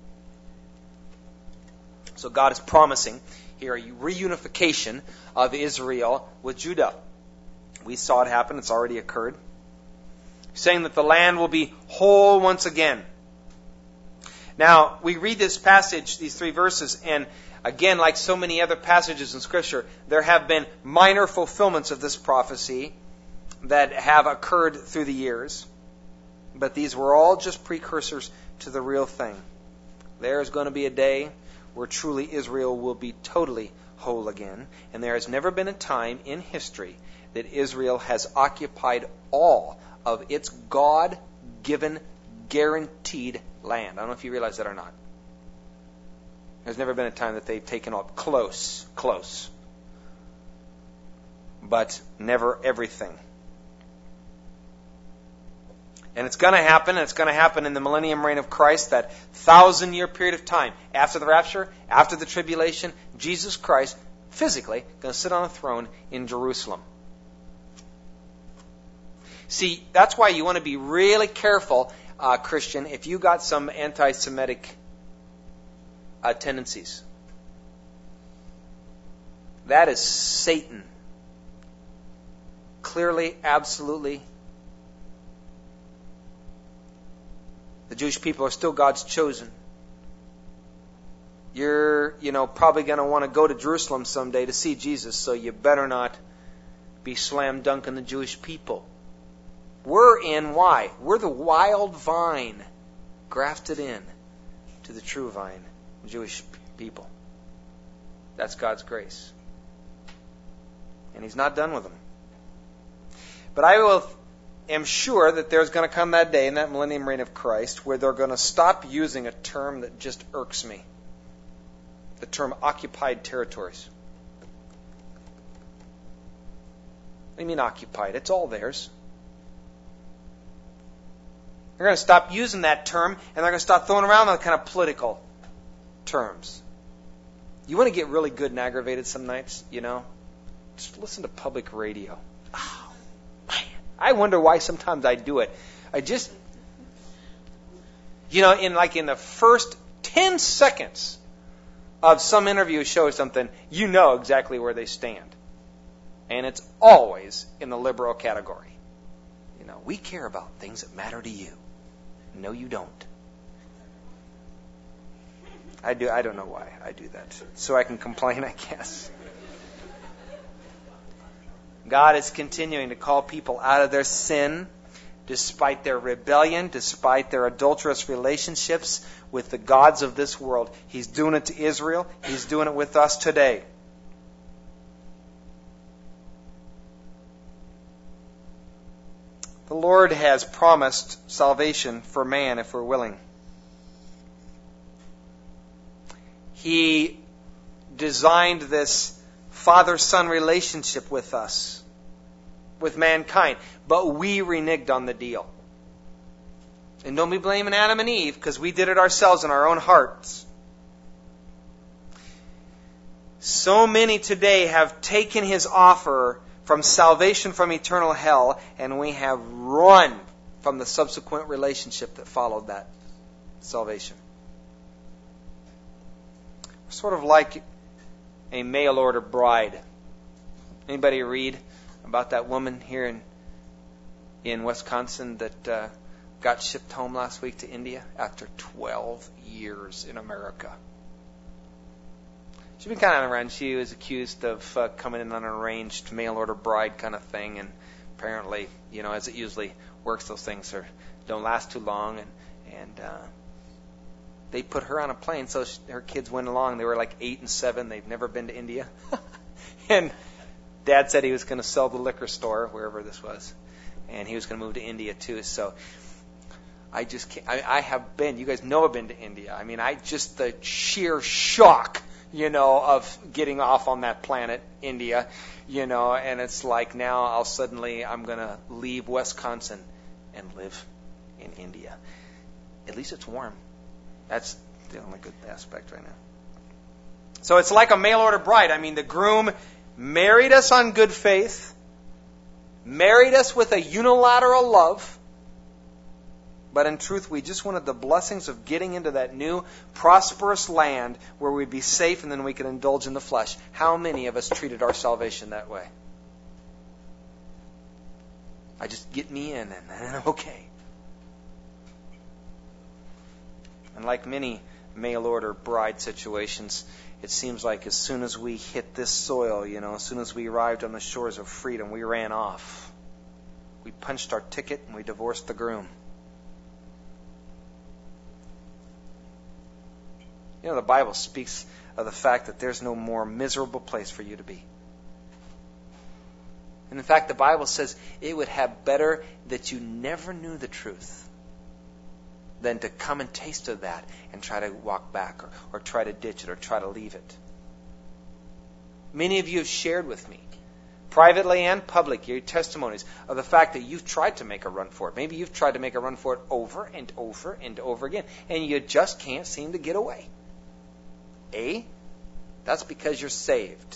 Speaker 1: So God is promising here a reunification of Israel with Judah. We saw it happen. It's already occurred. Saying that the land will be whole once again. Now, we read this passage, these three verses, and again, like so many other passages in Scripture, there have been minor fulfillments of this prophecy that have occurred through the years. But these were all just precursors to the real thing. There is going to be a day where truly Israel will be totally whole again. And there has never been a time in history that Israel has occupied all of its God-given, guaranteed land. I don't know if you realize that or not. There's never been a time that they've taken up close, close. But never everything. And it's going to happen, and it's going to happen in the millennium reign of Christ, that thousand-year period of time. After the rapture, after the tribulation, Jesus Christ, physically, going to sit on a throne in Jerusalem. See, that's why you want to be really careful, uh, Christian, if you got some anti-Semitic uh, tendencies. That is Satan. Clearly, absolutely. The Jewish people are still God's chosen. You're, you know, probably going to want to go to Jerusalem someday to see Jesus, so you better not be slam dunking the Jewish people. We're in, why? We're the wild vine grafted in to the true vine, Jewish people. That's God's grace. And He's not done with them. But I will, am sure that there's going to come that day in that millennium reign of Christ where they're going to stop using a term that just irks me. The term occupied territories. What do you mean occupied? It's all theirs. They're going to stop using that term, and they're going to start throwing around those kind of political terms. You want to get really good and aggravated some nights, you know? Just listen to public radio. Oh, man. I wonder why sometimes I do it. I just, you know, in like in the first ten seconds of some interview show something, you know exactly where they stand. And it's always in the liberal category. You know, we care about things that matter to you. No, you don't. I do. I don't know why I do that. So I can complain, I guess. God is continuing to call people out of their sin, despite their rebellion, despite their adulterous relationships with the gods of this world. He's doing it to Israel. He's doing it with us today. The Lord has promised salvation for man if we're willing. He designed this father-son relationship with us with mankind. But we reneged on the deal. And don't be blaming Adam and Eve, because we did it ourselves in our own hearts. So many today have taken His offer from salvation from eternal hell, and we have run from the subsequent relationship that followed that salvation. We're sort of like a mail-order bride. Anybody read about that woman here in in Wisconsin that uh, got shipped home last week to India after twelve years in America? She's been kind of around. She was accused of uh, coming in on an arranged mail-order bride kind of thing, and apparently, you know, as it usually works, those things are don't last too long, and and uh, they put her on a plane. So she, her kids went along. They were like eight and seven. They've never been to India, and Dad said he was going to sell the liquor store wherever this was, and he was going to move to India too. So I just can't, I, I have been. You guys know I've been to India. I mean, I just the sheer shock, you know, of getting off on that planet, India, you know, and it's like now I'll suddenly, I'm going to leave Wisconsin and live in India. At least it's warm. That's the only good aspect right now. So it's like a mail-order bride. I mean, the groom married us on good faith, married us with a unilateral love, but in truth, we just wanted the blessings of getting into that new, prosperous land where we'd be safe and then we could indulge in the flesh. How many of us treated our salvation that way? I just get me in and then I'm okay. And like many mail-order bride situations, it seems like as soon as we hit this soil, you know, as soon as we arrived on the shores of freedom, we ran off. We punched our ticket and we divorced the groom. You know, the Bible speaks of the fact that there's no more miserable place for you to be. And in fact, the Bible says it would have better that you never knew the truth than to come and taste of that and try to walk back or, or try to ditch it or try to leave it. Many of you have shared with me, privately and public, your testimonies of the fact that you've tried to make a run for it. Maybe you've tried to make a run for it over and over and over again, and you just can't seem to get away. A, that's because you're saved.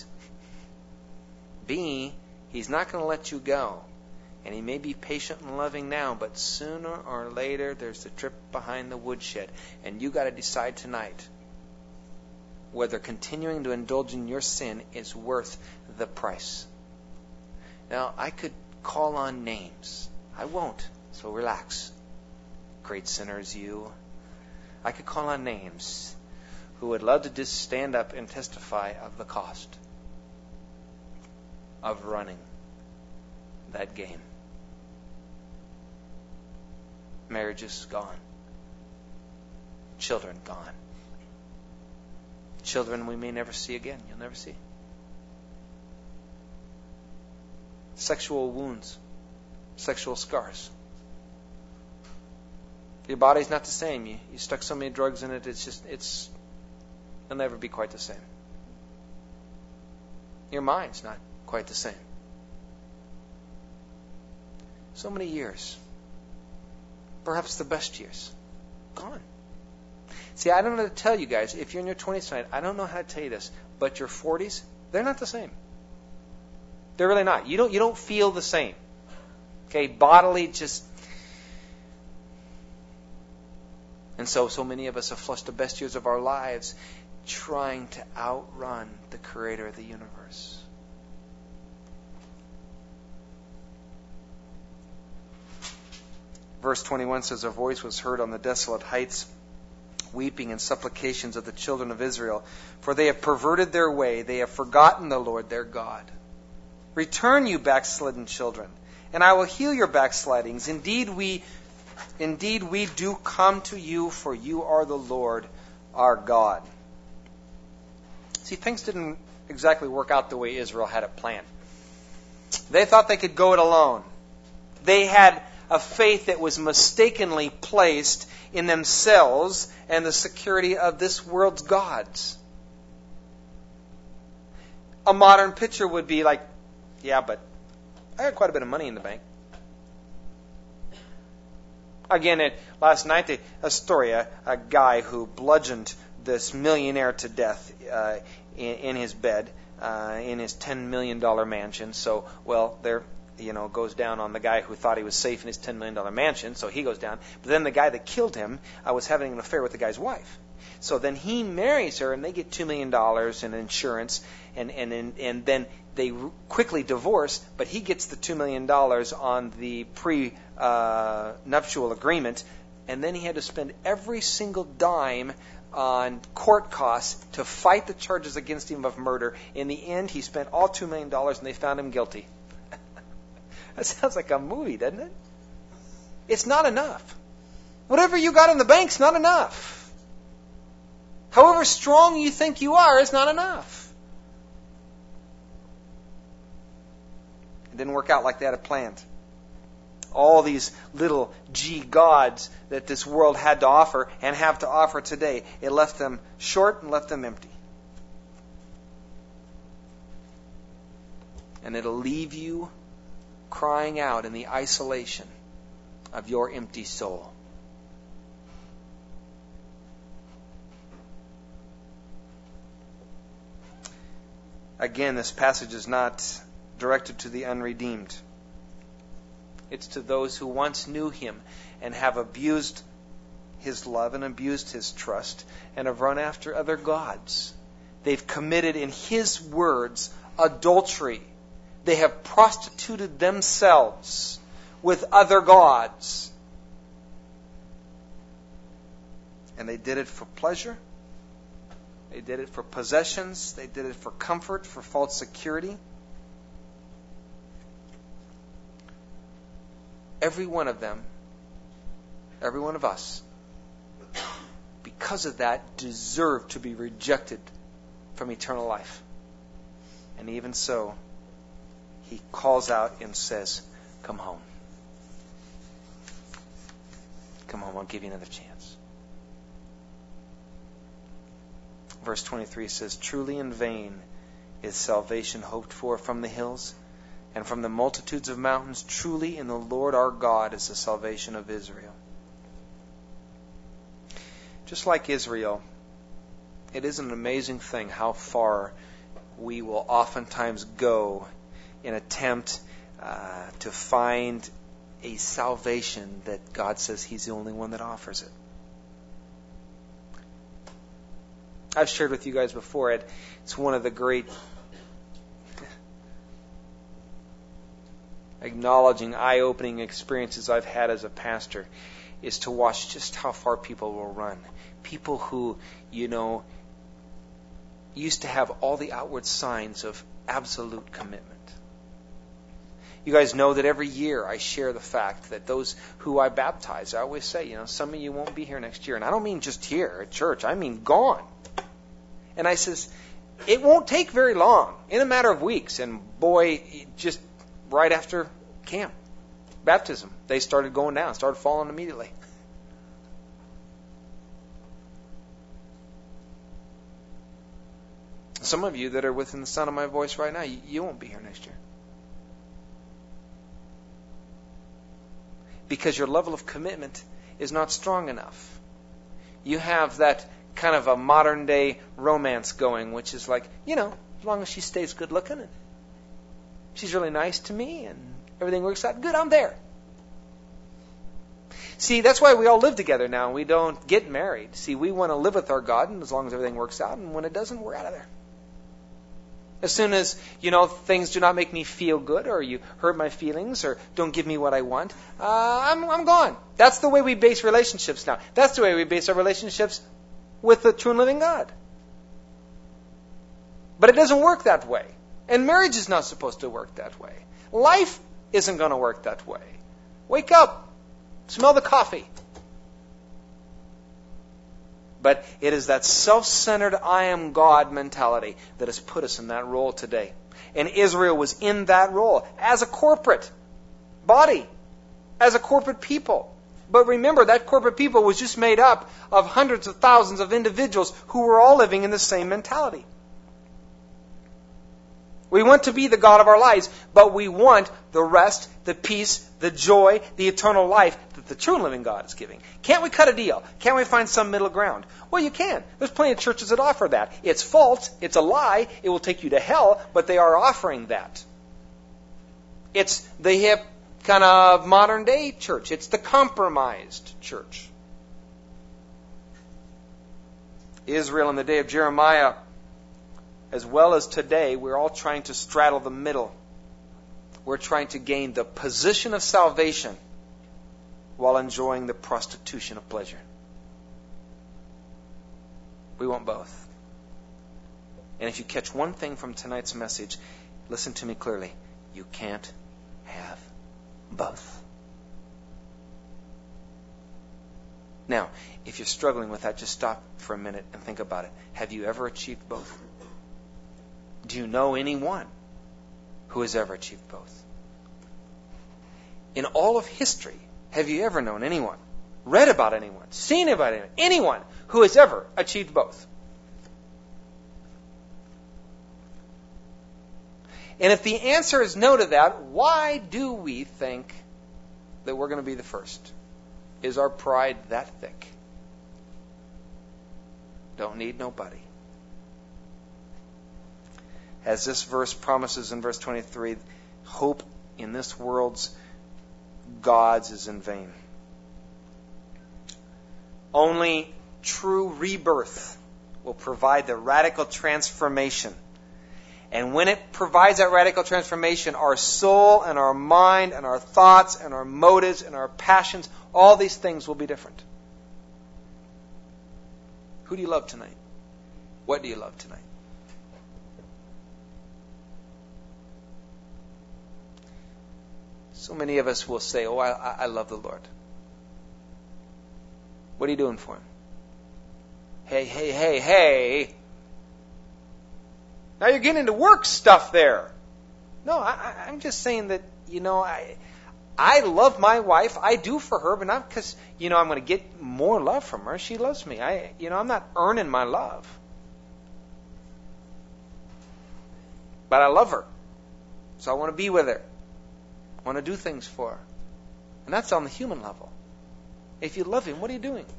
Speaker 1: B, He's not going to let you go. And He may be patient and loving now, but sooner or later there's the trip behind the woodshed. And you got to decide tonight whether continuing to indulge in your sin is worth the price. Now, I could call on names. I won't, so relax. Great sinners, you. I could call on names who would love to just stand up and testify of the cost of running that game. Marriages gone. Children gone. Children we may never see again. You'll never see. Sexual wounds. Sexual scars. Your body's not the same. You, you stuck so many drugs in it, it's just, it's, it'll never be quite the same. Your mind's not quite the same. So many years. Perhaps the best years. Gone. See, I don't know how to tell you guys, if you're in your twenties tonight, I don't know how to tell you this, but your forties, they're not the same. They're really not. You don't, you don't feel the same. Okay, bodily just... And so, so many of us have flushed the best years of our lives trying to outrun the Creator of the universe. Verse twenty-one says, "A voice was heard on the desolate heights, weeping and supplications of the children of Israel, for they have perverted their way, they have forgotten the Lord their God. Return, you backslidden children, and I will heal your backslidings. Indeed, we Indeed, we do come to you, for you are the Lord our God." See, things didn't exactly work out the way Israel had it planned. They thought they could go it alone. They had a faith that was mistakenly placed in themselves and the security of this world's gods. A modern picture would be like, yeah, but I got quite a bit of money in the bank. Again, it, last night, they, a story, a, a guy who bludgeoned this millionaire to death uh, in, in his bed, uh, in his ten million dollars mansion. So, well, there, you know, goes down on the guy who thought he was safe in his ten million dollars mansion, so he goes down. But then the guy that killed him uh, was having an affair with the guy's wife. So then he marries her, and they get two million dollars in insurance, and, and, and, and then they quickly divorce, but he gets the two million dollars on the pre-nuptial uh, agreement, and then he had to spend every single dime on court costs to fight the charges against him of murder. In the end, he spent all two million dollars, and they found him guilty. That sounds like a movie, doesn't it? It's not enough. Whatever you got in the bank's not enough. However strong you think you are, it's not enough. It didn't work out like they had planned. All these little G gods that this world had to offer and have to offer today, it left them short and left them empty. And it'll leave you crying out in the isolation of your empty soul. Again, this passage is not directed to the unredeemed. It's to those who once knew Him and have abused His love and abused His trust and have run after other gods. They've committed, in His words, adultery. They have prostituted themselves with other gods. And they did it for pleasure. They did it for possessions. They did it for comfort, for false security. Every one of them, every one of us, because of that, deserve to be rejected from eternal life. And even so, He calls out and says, "Come home. Come home, I'll give you another chance." Verse twenty-three says, "Truly in vain is salvation hoped for from the hills, and from the multitudes of mountains. Truly in the Lord our God is the salvation of Israel." Just like Israel, it is an amazing thing how far we will oftentimes go in attempt uh, to find a salvation that God says He's the only one that offers it. I've shared with you guys before, it, it's one of the great acknowledging, eye-opening experiences I've had as a pastor is to watch just how far people will run. People who, you know, used to have all the outward signs of absolute commitment. You guys know that every year I share the fact that those who I baptize, I always say, you know, some of you won't be here next year. And I don't mean just here at church. I mean gone. And I says, it won't take very long, in a matter of weeks. And boy, just right after camp, baptism, they started going down, started falling immediately. Some of you that are within the sound of my voice right now, you, you won't be here next year. Because your level of commitment is not strong enough. You have that kind of a modern day romance going, which is like, you know, as long as she stays good looking and she's really nice to me and everything works out good, I'm there. See, that's why we all live together now. We don't get married. See, we want to live with our God, and as long as everything works out, and when it doesn't, we're out of there. As soon as, you know, things do not make me feel good, or you hurt my feelings, or don't give me what I want, uh, I'm, I'm gone. That's the way we base relationships now. That's the way we base our relationships with the true and living God. But it doesn't work that way. And marriage is not supposed to work that way. Life isn't going to work that way. Wake up. Smell the coffee. But it is that self-centered I am God mentality that has put us in that role today. And Israel was in that role as a corporate body, as a corporate people. But remember, that corporate people was just made up of hundreds of thousands of individuals who were all living in the same mentality. We want to be the God of our lives, but we want the rest, the peace, the joy, the eternal life that the true and living God is giving. Can't we cut a deal? Can't we find some middle ground? Well, you can. There's plenty of churches that offer that. It's false. It's a lie. It will take you to hell, but they are offering that. It's the hip kind of modern day church. It's the compromised church. Israel in the day of Jeremiah, as well as today, we're all trying to straddle the middle. We're trying to gain the position of salvation while enjoying the prostitution of pleasure. We want both. And if you catch one thing from tonight's message, listen to me clearly. You can't have both. Now, if you're struggling with that, just stop for a minute and think about it. Have you ever achieved both? Do you know anyone who has ever achieved both? In all of history, have you ever known anyone, read about anyone, seen about anyone, anyone who has ever achieved both? And if the answer is no to that, why do we think that we're going to be the first? Is our pride that thick? Don't need nobody. As this verse promises in verse twenty-three, hope in this world's gods is in vain. Only true rebirth will provide the radical transformation. And when it provides that radical transformation, our soul and our mind and our thoughts and our motives and our passions, all these things will be different. Who do you love tonight? What do you love tonight? So many of us will say, oh, I, I love the Lord. What are you doing for Him? Hey, hey, hey, hey. Now you're getting into work stuff there. No, I, I'm just saying that, you know, I I love my wife. I do for her, but not because, you know, I'm going to get more love from her. She loves me. I, you know, I'm not earning my love. But I love her. So I want to be with her. I want to do things for her. And that's on the human level. If you love Him, what are you doing?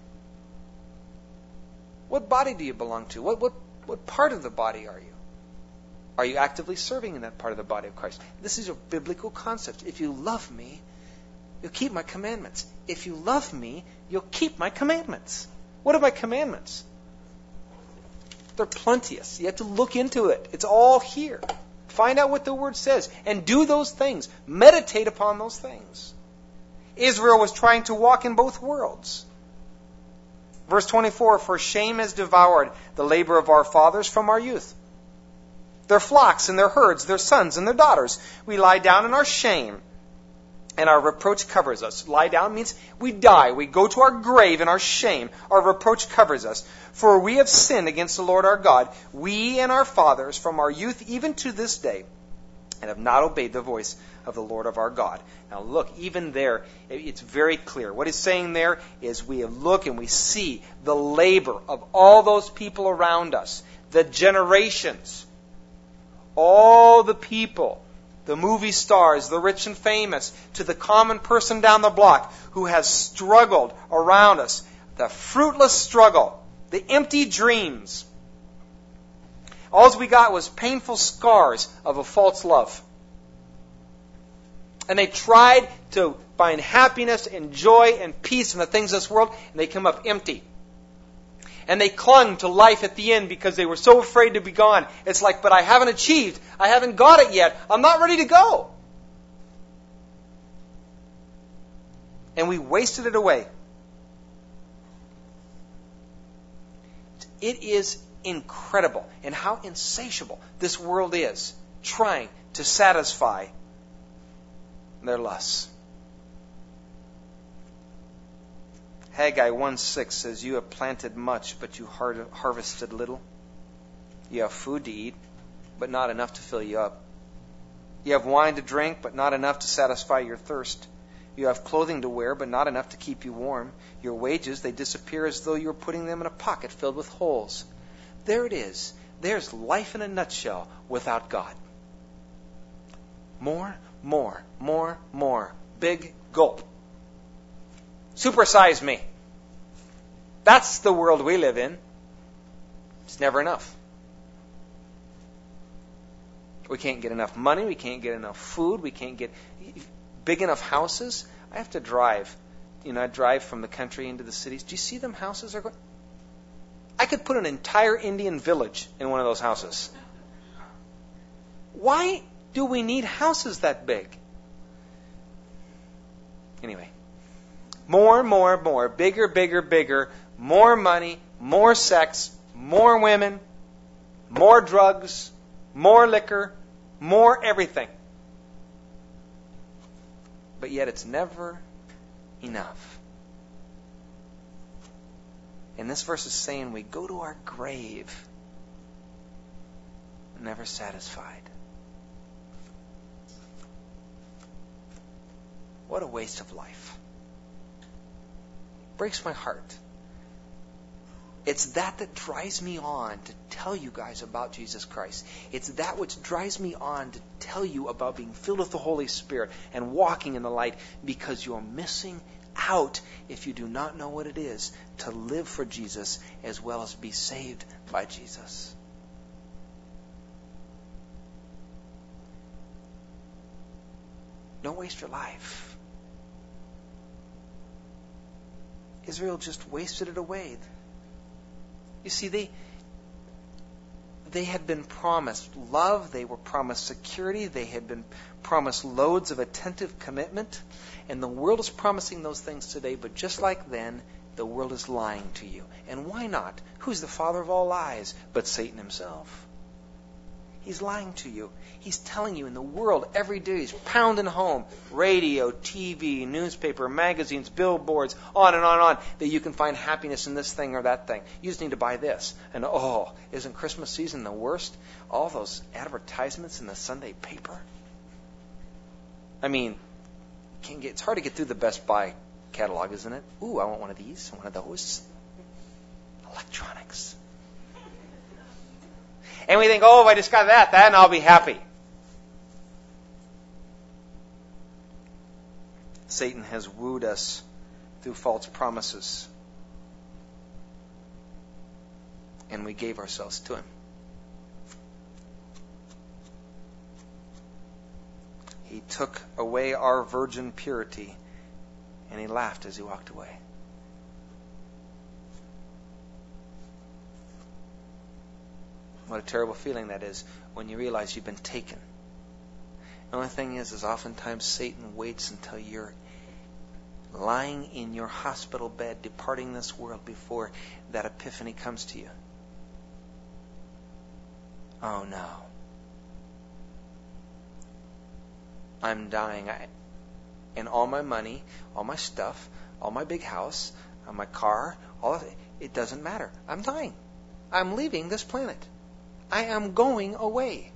Speaker 1: What body do you belong to? What what what part of the body are you? Are you actively serving in that part of the body of Christ? This is a biblical concept. If you love me, you'll keep my commandments. If you love me, you'll keep my commandments. What are my commandments? They're plenteous. You have to look into it. It's all here. Find out what the Word says and do those things. Meditate upon those things. Israel was trying to walk in both worlds. Verse twenty-four, for shame has devoured the labor of our fathers from our youth. Their flocks and their herds, their sons and their daughters. We lie down in our shame, and our reproach covers us. Lie down means we die. We go to our grave in our shame. Our reproach covers us. For we have sinned against the Lord our God, we and our fathers from our youth even to this day, and have not obeyed the voice of the Lord of our God. Now look, even there, it's very clear. What he's saying there is we look and we see the labor of all those people around us, the generations, all the people, the movie stars, the rich and famous, to the common person down the block who has struggled around us, the fruitless struggle, the empty dreams. All we got was painful scars of a false love. And they tried to find happiness and joy and peace in the things of this world, and they come up empty. And they clung to life at the end because they were so afraid to be gone. It's like, but I haven't achieved. I haven't got it yet. I'm not ready to go. And we wasted it away. It is incredible and how insatiable this world is, trying to satisfy their lusts. Haggai one six says, you have planted much, but you har- harvested little. You have food to eat, but not enough to fill you up. You have wine to drink, but not enough to satisfy your thirst. You have clothing to wear, but not enough to keep you warm. Your wages, they disappear as though you were putting them in a pocket filled with holes. There it is. There's life in a nutshell without God. More, more, more, more. Big gulp. Supersize me. That's the world we live in. It's never enough. We can't get enough money. We can't get enough food. We can't get big enough houses. I have to drive. You know, I drive from the country into the cities. Do you see them houses are going? I could put an entire Indian village in one of those houses. Why do we need houses that big? Anyway, more, more, more, bigger, bigger, bigger, more money, more sex, more women, more drugs, more liquor, more everything. But yet it's never enough. And this verse is saying we go to our grave never satisfied. What a waste of life. Breaks my heart. It's that that drives me on to tell you guys about Jesus Christ. It's that which drives me on to tell you about being filled with the Holy Spirit and walking in the light, because you're missing out if you do not know what it is to live for Jesus as well as be saved by Jesus. Don't waste your life. Israel just wasted it away. You see, they they had been promised love, they were promised security, they had been promised loads of attentive commitment, and the world is promising those things today, but just like then, the world is lying to you. And why not? Who's the father of all lies but Satan himself? He's lying to you. He's telling you in the world every day, he's pounding home, radio, T V, newspaper, magazines, billboards, on and on and on, that you can find happiness in this thing or that thing. You just need to buy this. And oh, isn't Christmas season the worst? All those advertisements in the Sunday paper. I mean, can't get, it's hard to get through the Best Buy catalog, isn't it? Ooh, I want one of these, one of those. Electronics. And we think, oh, if I just got that, then I'll be happy. Satan has wooed us through false promises. And we gave ourselves to him. He took away our virgin purity, and he laughed as he walked away. What a terrible feeling that is when you realize you've been taken. The only thing is, is oftentimes Satan waits until you're lying in your hospital bed, departing this world, before that epiphany comes to you. Oh no. I'm dying. I, and all my money, all my stuff, all my big house, my car, all of it, it doesn't matter. I'm dying. I'm leaving this planet. I am going away.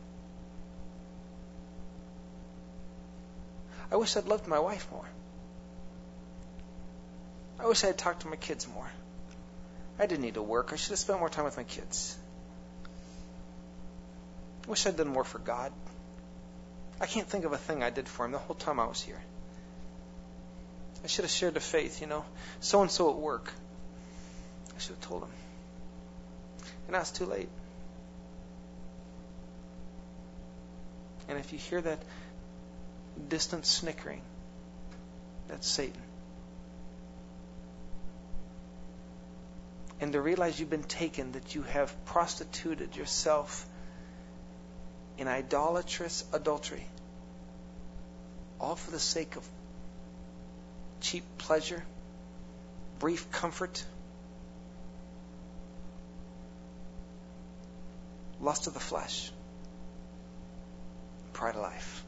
Speaker 1: I wish I'd loved my wife more. I wish I had talked to my kids more. I didn't need to work. I should have spent more time with my kids. I wish I'd done more for God. I can't think of a thing I did for him the whole time I was here. I should have shared the faith, you know. So-and-so at work. I should have told him. And now it's too late. And if you hear that distant snickering, that's Satan. And to realize you've been taken, that you have prostituted yourself in idolatrous adultery, all for the sake of cheap pleasure, brief comfort, lust of the flesh, pride of life.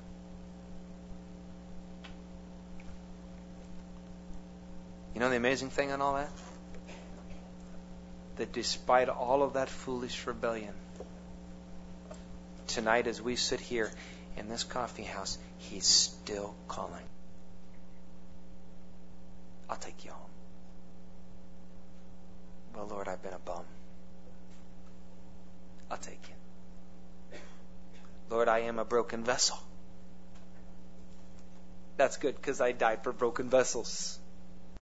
Speaker 1: You know the amazing thing on all that? That despite all of that foolish rebellion, tonight as we sit here in this coffee house, he's still calling. I'll take you home. Well, Lord, I've been a bum. I'll take you. Lord, I am a broken vessel. That's good because I died for broken vessels.